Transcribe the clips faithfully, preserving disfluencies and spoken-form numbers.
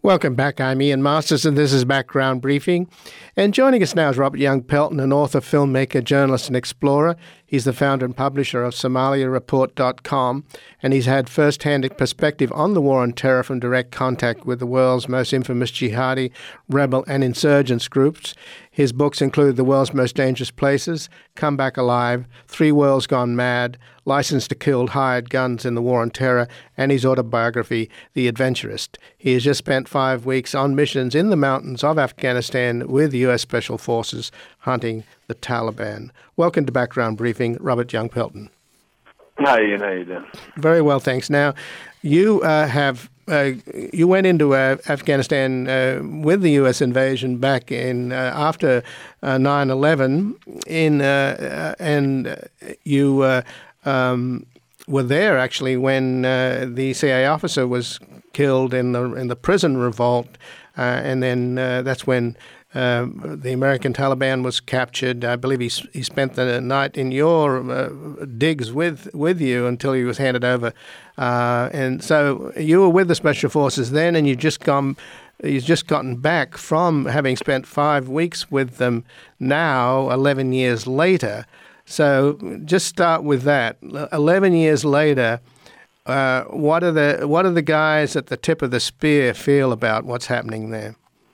Welcome back. I'm Ian Masters, and this is Background Briefing. And joining us now is Robert Young Pelton, an author, filmmaker, journalist, and explorer. He's the founder and publisher of Somalia Report dot com, and he's had first-hand perspective on the war on terror from direct contact with the world's most infamous jihadi, rebel, and insurgents groups. His books include The World's Most Dangerous Places, Come Back Alive, Three Worlds Gone Mad, License to Kill Hired Guns in the War on Terror, and his autobiography, The Adventurist. He has just spent five weeks on missions in the mountains of Afghanistan with U S Special Forces hunting the Taliban. Welcome to Background Briefing, Robert Young Pelton. Hi, Ian. How you doing? Very well, thanks. Now, you uh, have uh, you went into uh, Afghanistan uh, with the U S invasion back in uh, after uh, nine eleven, in uh, uh, and you uh, um, were there actually when uh, the C I A officer was killed in the in the prison revolt, uh, and then uh, that's when Uh, the American Taliban was captured. I believe he he spent the night in your uh, digs with with you until he was handed over. Uh, and so you were with the Special Forces then, and you just gone, you've just gotten back from having spent five weeks with them now, eleven years later. So just start with that. eleven years later, uh, what are the what are the guys at the tip of the spear feel about what's happening there?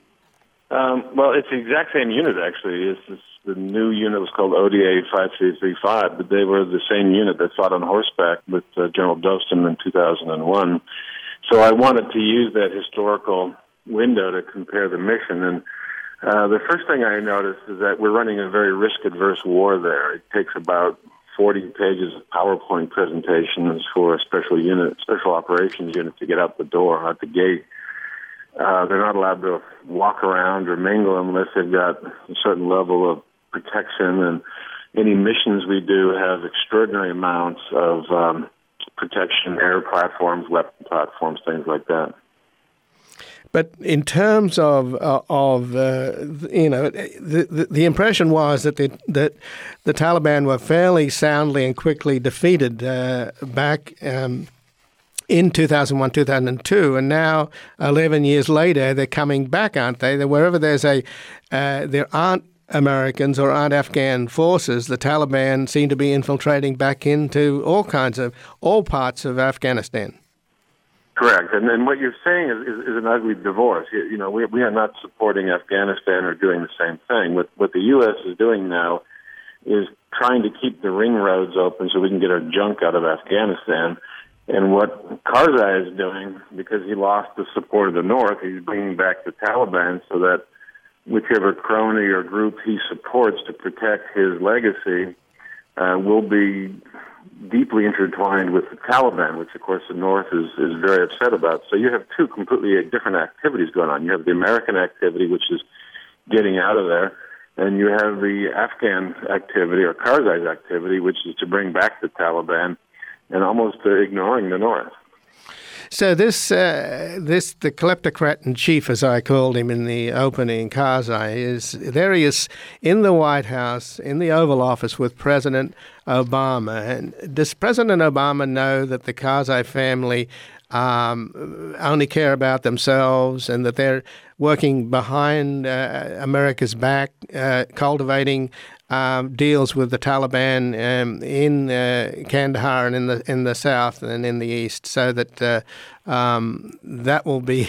Um, well, it's the exact same unit, actually. It's, it's the new unit was called O D A five three three five, but they were the same unit that fought on horseback with uh, General Dostum in two thousand one. So I wanted to use that historical window to compare the mission. And uh, the first thing I noticed is that we're running a very risk-adverse war there. It takes about forty pages of PowerPoint presentations for a special unit, special operations unit to get out the door, out the gate. Uh, they're not allowed to walk around or mingle unless they've got a certain level of protection, and any missions we do have extraordinary amounts of um, protection, air platforms, weapon platforms, things like that. But in terms of uh, of uh, you know, the, the the impression was that the that the Taliban were fairly soundly and quickly defeated uh, back. Um, in two thousand one, two thousand two, and now eleven years later, they're coming back, aren't they? Wherever there's a, uh, there aren't Americans or aren't Afghan forces, the Taliban seem to be infiltrating back into all kinds of, all parts of Afghanistan. Correct, and then what you're saying is, is, is an ugly divorce. You, you know, we we are not supporting Afghanistan or doing the same thing. What what the U S is doing now is trying to keep the ring roads open so we can get our junk out of Afghanistan. And what Karzai is doing, because he lost the support of the North, he's bringing back the Taliban so that whichever crony or group he supports to protect his legacy uh, will be deeply intertwined with the Taliban, which, of course, the North is, is very upset about. So you have two completely different activities going on. You have the American activity, which is getting out of there, and you have the Afghan activity, or Karzai's activity, which is to bring back the Taliban, and almost uh, ignoring the North. So this, uh, this the kleptocrat in chief, as I called him in the opening, Karzai, is there. He is in the White House, in the Oval Office with President Obama. And does President Obama know that the Karzai family um, only care about themselves, and that they're working behind uh, America's back, uh, cultivating Um, deals with the Taliban um, in uh, Kandahar and in the in the south and in the east, so that uh, um, that will be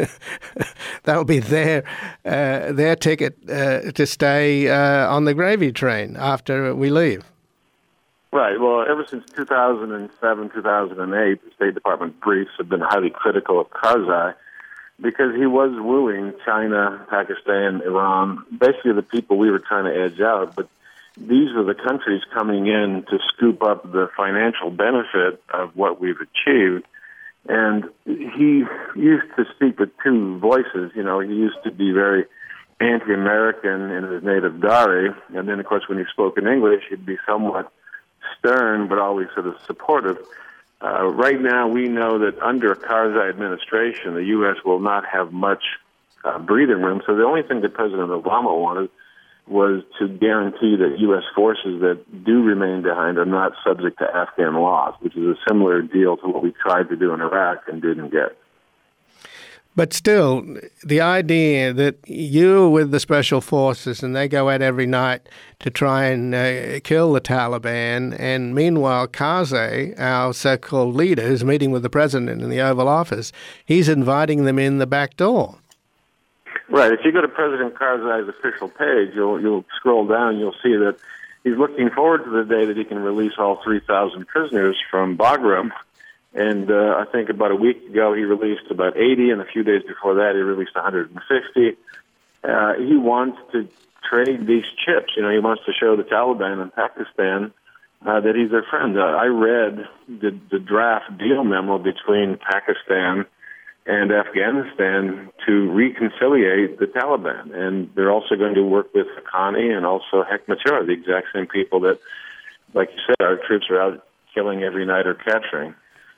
that will be their uh, their ticket uh, to stay uh, on the gravy train after we leave. Right. Well, ever since two thousand seven, two thousand eight, the State Department briefs have been highly critical of Karzai, because he was wooing China, Pakistan, Iran, basically the people we were trying to edge out. But these are the countries coming in to scoop up the financial benefit of what we've achieved. And he used to speak with two voices. You know, he used to be very anti-American in his native Dari. And then, of course, when he spoke in English, he'd be somewhat stern, but always sort of supportive. Uh, right now, we know that under a Karzai administration, the U S will not have much uh, breathing room. So the only thing that President Obama wanted was to guarantee that U S forces that do remain behind are not subject to Afghan laws, which is a similar deal to what we tried to do in Iraq and didn't get. But still, the idea that you're with the special forces and they go out every night to try and uh, kill the Taliban, and meanwhile Karzai, our so-called leader, who's meeting with the president in the Oval Office, he's inviting them in the back door. Right. If you go to President Karzai's official page, you'll you'll scroll down, you'll see that he's looking forward to the day that he can release all three thousand prisoners from Bagram. And uh, I think about a week ago he released about eighty, and a few days before that he released one hundred fifty. Uh, he wants to trade these chips. You know, he wants to show the Taliban in Pakistan uh, that he's their friend. Uh, I read the, the draft deal memo between Pakistan and Afghanistan to reconciliate the Taliban. And they're also going to work with Haqqani and also Hekmatyar, the exact same people that, like you said, our troops are out killing every night or capturing.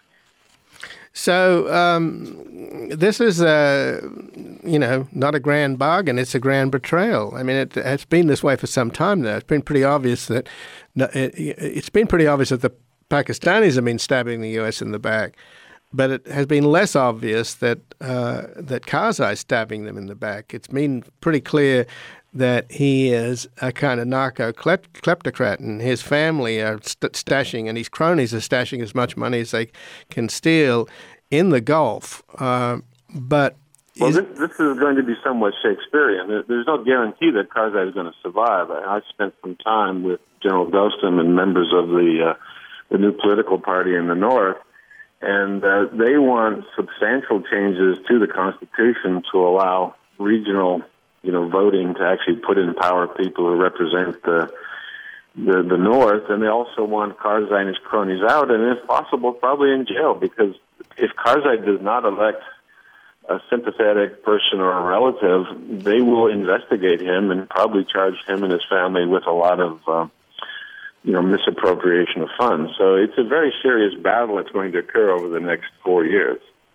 So um, this is, a, you know, not a grand bargain. It's a grand betrayal. I mean, it, it's been this way for some time now. It's been pretty obvious that it, it's been pretty obvious that the Pakistanis have been stabbing the U S in the back, but it has been less obvious that uh, that Karzai is stabbing them in the back. It's been pretty clear that he is a kind of narco kleptocrat, and his family are st- stashing, and his cronies are stashing as much money as they can steal in the Gulf. Uh, but well, is, this, this is going to be somewhat Shakespearean. There's no guarantee that Karzai is going to survive. I, I spent some time with General Dostum and members of the uh, the new political party in the North, and uh, they want substantial changes to the Constitution to allow regional you know, voting to actually put in power people who represent the, the the North, and they also want Karzai and his cronies out, and if possible, probably in jail, because if Karzai does not elect a sympathetic person or a relative, they will investigate him and probably charge him and his family with a lot of, uh, you know, misappropriation of funds. So it's a very serious battle that's going to occur over the next four years.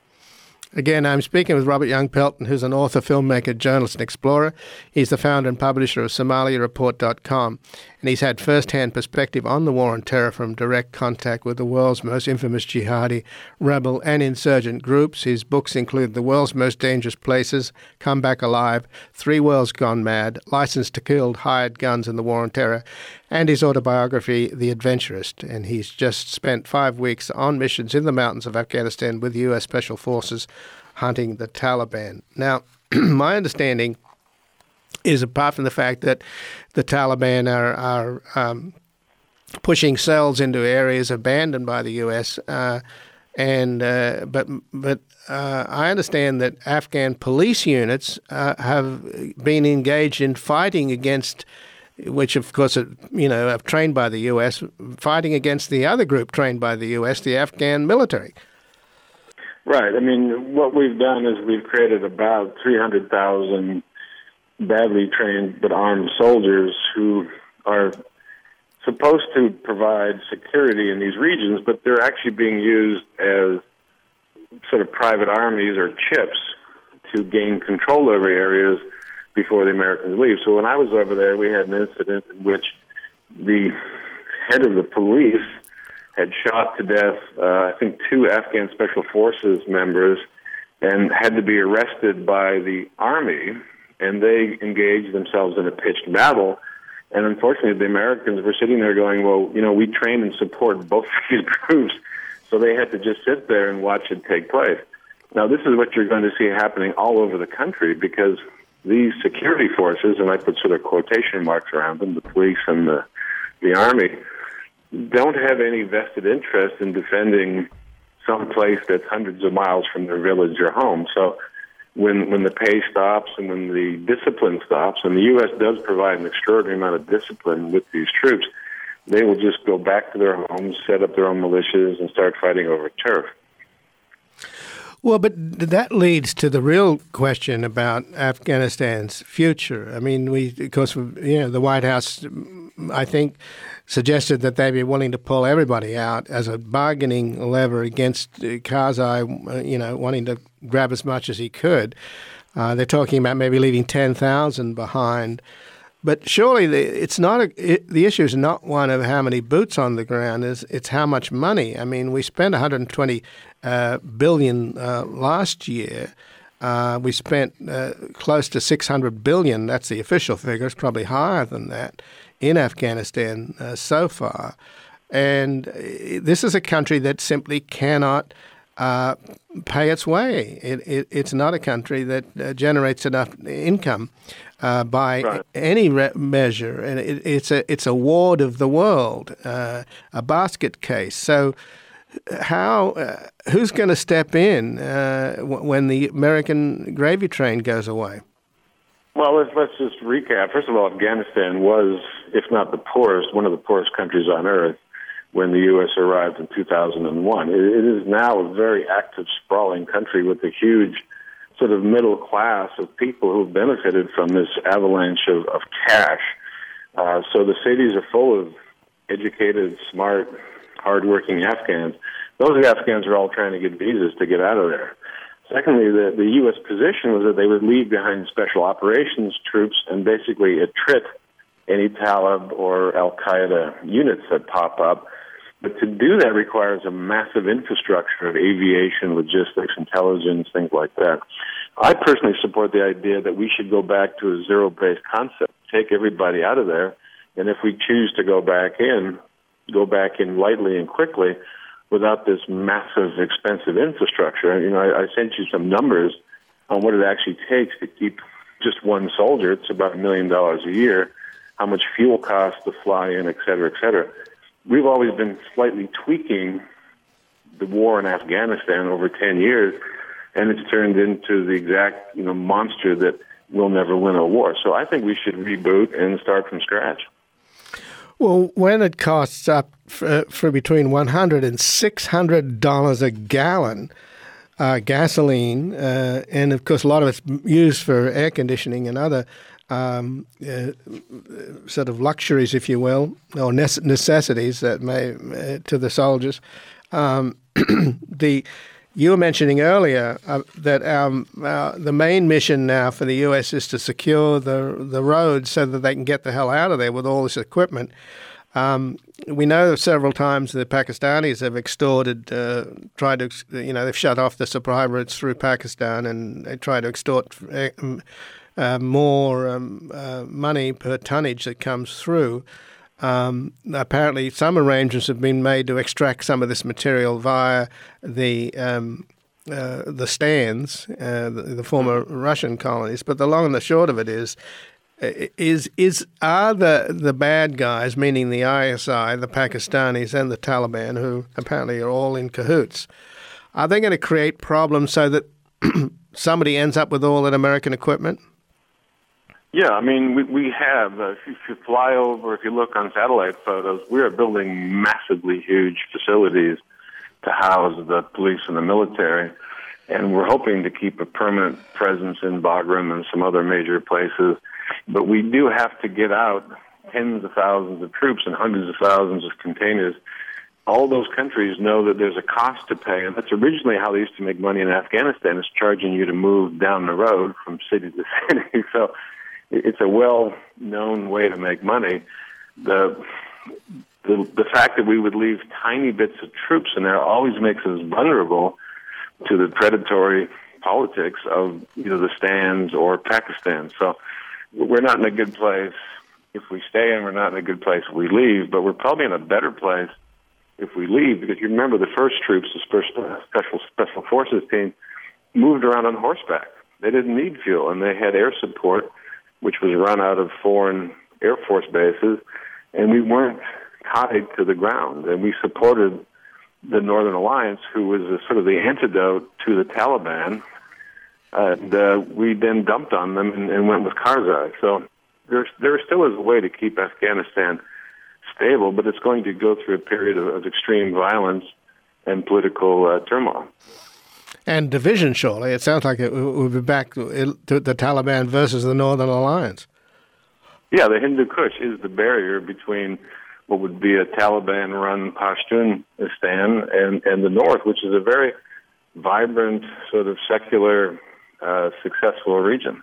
Again, I'm speaking with Robert Young Pelton, who's an author, filmmaker, journalist, and explorer. He's the founder and publisher of Somalia Report dot com, and he's had first-hand perspective on the war on terror from direct contact with the world's most infamous jihadi, rebel, and insurgent groups. His books include The World's Most Dangerous Places, Come Back Alive, Three Worlds Gone Mad, License to Kill, Hired Guns in the War on Terror, and his autobiography, The Adventurist. And he's just spent five weeks on missions in the mountains of Afghanistan with U S Special Forces hunting the Taliban. Now, my understanding is, apart from the fact that the Taliban are, are um, pushing cells into areas abandoned by the U S, uh, and uh, but but uh, I understand that Afghan police units uh, have been engaged in fighting against, which of course, are, you know, are trained by the U S, fighting against the other group trained by the U S, the Afghan military. Right. I mean, what we've done is we've created about three hundred thousand badly trained but armed soldiers who are supposed to provide security in these regions, but they're actually being used as sort of private armies or chips to gain control over areas before the Americans leave. So when I was over there, we had an incident in which the head of the police had shot to death, uh, I think, two Afghan Special Forces members and had to be arrested by the army, and they engaged themselves in a pitched battle. And unfortunately, the Americans were sitting there going, well, you know, we train and support both of these groups, so they had to just sit there and watch it take place. Now, this is what you're going to see happening all over the country, because these security forces, and I put sort of quotation marks around them, the police and the, the army, don't have any vested interest in defending some place that's hundreds of miles from their village or home. So when when the pay stops and when the discipline stops, and the U S does provide an extraordinary amount of discipline with these troops, they will just go back to their homes, set up their own militias, and start fighting over turf. Well, but that leads to the real question about Afghanistan's future. I mean, we, of course, you know, the White House, I think, suggested that they'd be willing to pull everybody out as a bargaining lever against Karzai, you know, wanting to grab as much as he could. Uh, they're talking about maybe leaving ten thousand behind. But surely the, it's not a, it, the issue is not one of how many boots on the ground, is it's how much money. I mean, we spent one hundred twenty uh, billion dollars uh, last year Uh, we spent uh, close to six hundred billion dollars, that's the official figure, it's probably higher than that, in Afghanistan uh, so far. And uh, this is a country that simply cannot uh, pay its way. It, it, it's not a country that uh, generates enough income uh, by right. any re- measure. And it, it's a it's a ward of the world, uh, a basket case. So how uh, who's going to step in uh, w- when the American gravy train goes away? Well, let's, let's just recap. First of all, Afghanistan was, if not the poorest, one of the poorest countries on earth when the U S arrived in two thousand one. It, it is now a very active, sprawling country with a huge sort of middle class of people who have benefited from this avalanche of, of cash. Uh, so the cities are full of educated, smart, hardworking Afghans. Those Afghans are all trying to get visas to get out of there. Secondly, the, the U S position was that they would leave behind special operations troops and basically attrit any Talib or Al-Qaeda units that pop up. But to do that requires a massive infrastructure of aviation, logistics, intelligence, things like that. I personally support the idea that we should go back to a zero-based concept, take everybody out of there, and if we choose to go back in, go back in lightly and quickly without this massive, expensive infrastructure. You know, I, I sent you some numbers on what it actually takes to keep just one soldier. It's about a million dollars a year, how much fuel costs to fly in, et cetera, et cetera. We've always been slightly tweaking the war in Afghanistan over ten years, and it's turned into the exact, you know, monster that will never win a war. So I think we should reboot and start from scratch. Well, when it costs up for, for between one hundred dollars and six hundred dollars a gallon, uh, gasoline, uh, and of course a lot of it's used for air conditioning and other um, uh, sort of luxuries, if you will, or necessities that may uh, to the soldiers. Um, the you were mentioning earlier uh, that um, uh, the main mission now for the U S is to secure the the roads so that they can get the hell out of there with all this equipment. Um, we know several times the Pakistanis have extorted, uh, tried to, you know, they've shut off the supply routes through Pakistan, and they try to extort uh, uh, more um, uh, money per tonnage that comes through. Um, apparently, some arrangements have been made to extract some of this material via the um, uh, the stands, uh, the, the former Russian colonies. But the long and the short of it is, is is are the the bad guys, meaning the I S I, the Pakistanis, and the Taliban, who apparently are all in cahoots, are they going to create problems so that somebody ends up with all that American equipment? Yeah, I mean, we, we have, uh, if, you, if you fly over, if you look on satellite photos, we are building massively huge facilities to house the police and the military, and we're hoping to keep a permanent presence in Bagram and some other major places. But we do have to get out tens of thousands of troops and hundreds of thousands of containers. All those countries know that there's a cost to pay, and that's originally how they used to make money in Afghanistan, is charging you to move down the road from city to city. So it's a well-known way to make money. The, the the fact that we would leave tiny bits of troops in there always makes us vulnerable to the predatory politics of either the stands or Pakistan. So we're not in a good place if we stay, and we're not in a good place if we leave, but we're probably in a better place if we leave, because you remember the first troops, the first special special forces team, moved around on horseback. They didn't need fuel, and they had air support, which was run out of foreign Air Force bases, and we weren't tied to the ground. And we supported the Northern Alliance, who was a, sort of the antidote to the Taliban, and uh, we then dumped on them and, and went with Karzai. So there, there still is a way to keep Afghanistan stable, but it's going to go through a period of, of extreme violence and political uh, turmoil. And division, surely. It sounds like it will be back to the Taliban versus the Northern Alliance. Yeah, the Hindu Kush is the barrier between what would be a Taliban-run Pashtunistan and, and the North, which is a very vibrant, sort of secular, uh, successful region.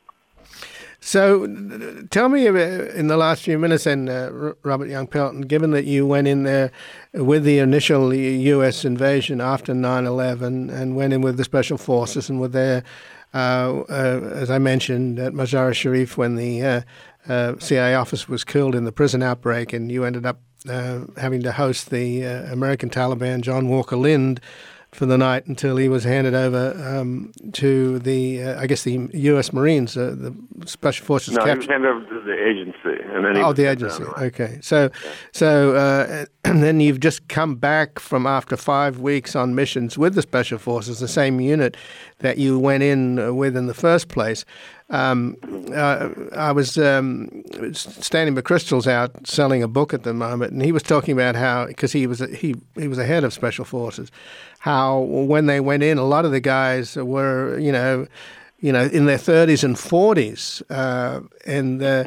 So tell me, in the last few minutes, then, uh, Robert Young Pelton, given that you went in there with the initial U S invasion after nine eleven and went in with the Special Forces and were there uh, uh, as I mentioned, at Mazar-e-Sharif when the uh, uh, C I A officer was killed in the prison outbreak, and you ended up uh, having to host the uh, American Taliban, John Walker Lind, for the night until he was handed over um, to the, uh, I guess, the U S Marines, uh, the Special Forces. No, captured. he was handed over to the agency, and then he oh, was the agency. down. Okay, so, yeah. so, uh, and then you've just come back from after five weeks on missions with the Special Forces, the same unit that you went in with in the first place. Um, uh, I was um, standing McChrystal's out selling a book at the moment, and he was talking about how, because he was a, he he was a head of Special Forces, how when they went in, a lot of the guys were you know, you know, in their thirties and forties, uh, and uh,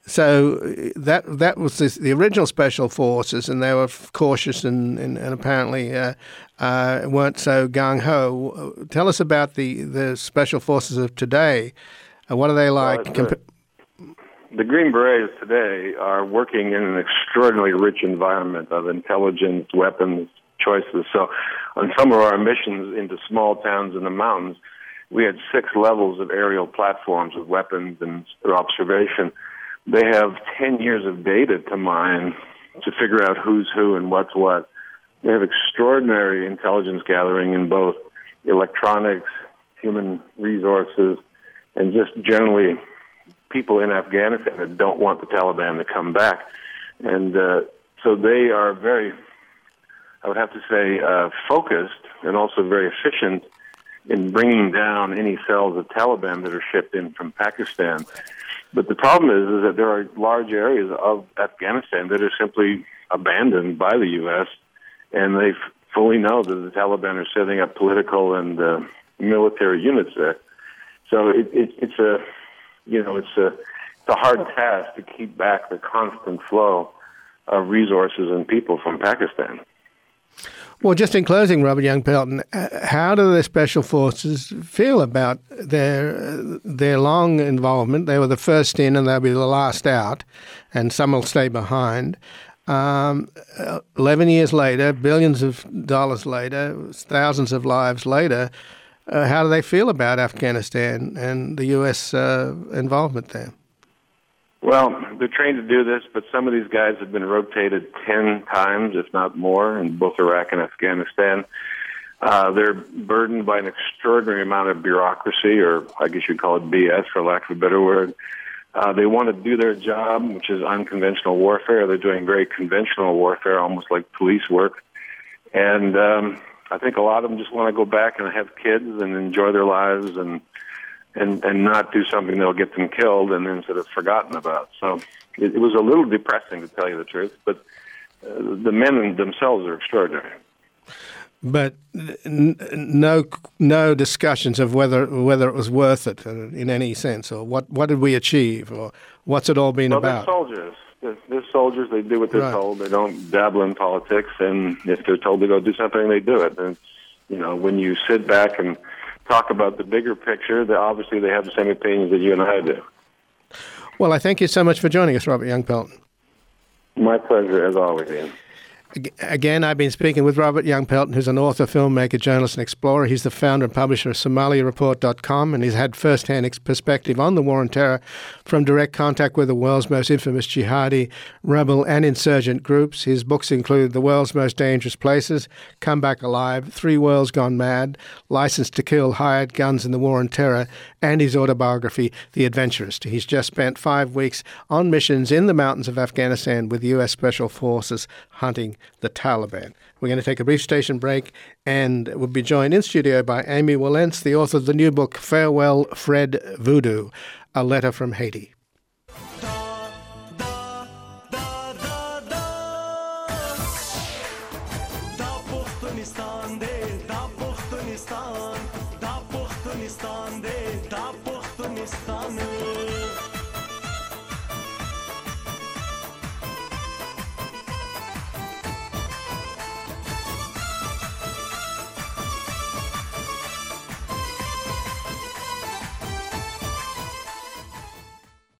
so that that was the, the original Special Forces, and they were cautious and and, and apparently uh, uh, weren't so gung ho. Tell us about the the Special Forces of today. Uh, what are they like? Well, the, the Green Berets today are working in an extraordinarily rich environment of intelligence, weapons, choices. So on some of our missions into small towns in the mountains, we had six levels of aerial platforms with weapons and observation. They have ten years of data to mine to figure out who's who and what's what. They have extraordinary intelligence gathering in both electronics, human resources, and just generally people in Afghanistan that don't want the Taliban to come back. And uh, so they are very, I would have to say, uh, focused and also very efficient in bringing down any cells of Taliban that are shipped in from Pakistan. But the problem is, is that there are large areas of Afghanistan that are simply abandoned by the U S, and they f- fully know that the Taliban are setting up political and uh, military units there. So it, it, it's a, you know, it's a, it's a hard task to keep back the constant flow of resources and people from Pakistan. Well, just in closing, Robert Young Pelton, how do the Special Forces feel about their their long involvement? They were the first in, and they'll be the last out, and some will stay behind. Um, Eleven years later, billions of dollars later, thousands of lives later. Uh, how do they feel about Afghanistan and the U S uh, involvement there? Well, they're trained to do this, but some of these guys have been rotated ten times, if not more, in both Iraq and Afghanistan. Uh, they're burdened by an extraordinary amount of bureaucracy, or I guess you'd call it B S, for lack of a better word. Uh, they want to do their job, which is unconventional warfare. They're doing very conventional warfare, almost like police work. And um, I think a lot of them just want to go back and have kids and enjoy their lives and and, and not do something that'll get them killed and then sort of forgotten about. So it, it was a little depressing, to tell you the truth, but uh, the men themselves are extraordinary. But n- no no discussions of whether whether it was worth it in any sense, or what, what did we achieve, or what's it all been well, about? They're soldiers. They're, they're soldiers. They do what they're right. told. They don't dabble in politics, and if they're told to go do something, they do it. And, you know, when you sit back and talk about the bigger picture, they, obviously they have the same opinions that you and I do. Well, I thank you so much for joining us, Robert Young Pelton. My pleasure, as always, Ian. Again, I've been speaking with Robert Young Pelton, who's an author, filmmaker, journalist, and explorer. He's the founder and publisher of Somalia Report dot com, and he's had first-hand perspective on the war on terror from direct contact with the world's most infamous jihadi, rebel, and insurgent groups. His books include The World's Most Dangerous Places, Come Back Alive, Three Worlds Gone Mad, License to Kill, Hired Guns in the War on Terror, and his autobiography, The Adventurist. He's just spent five weeks on missions in the mountains of Afghanistan with U S Special Forces hunting the Taliban. We're going to take a brief station break, and we'll be joined in studio by Amy Walentz, the author of the new book, Farewell, Fred Voodoo, A Letter from Haiti. Pakistan